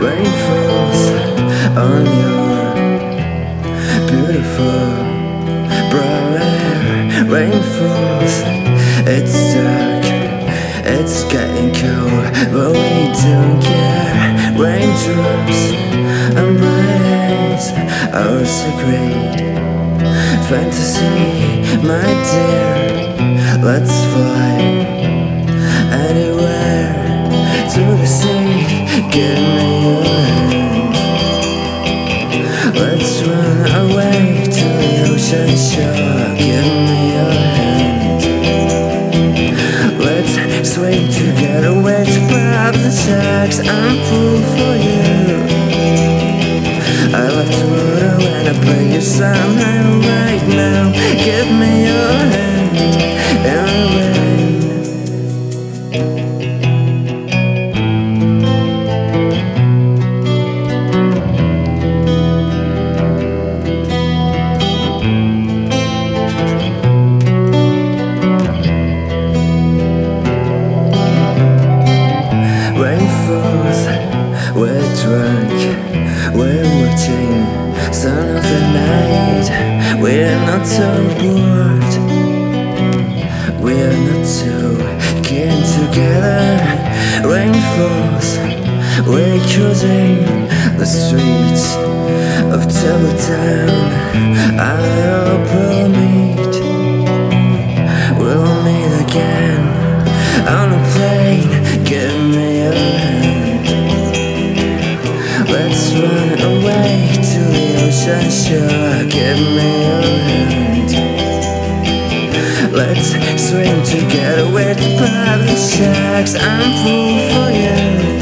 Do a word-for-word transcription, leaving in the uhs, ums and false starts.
Rain falls on your beautiful brown hair. Rain falls, it's dark, it's getting cold, but we don't care. Raindrops embrace our secret fantasy, my dear. Let's fly anywhere to the sea. Give me your hand. Let's run away to the ocean shore. Give me your hand. Let's swim together with grab the sharks and pull for you. I love to water when I play you somehow right now. Give me your hand in the rain. Rain falls, we're drunk, we're watching sun of the night. We're not so bored, we're not so keen together. Rain falls, we're cruising the streets of Town. I hope we'll meet, we'll meet again on a plane. Give me your hand. Let's run away to the ocean shore. Give me your hand. Let's swim together with the sharks and pull for you.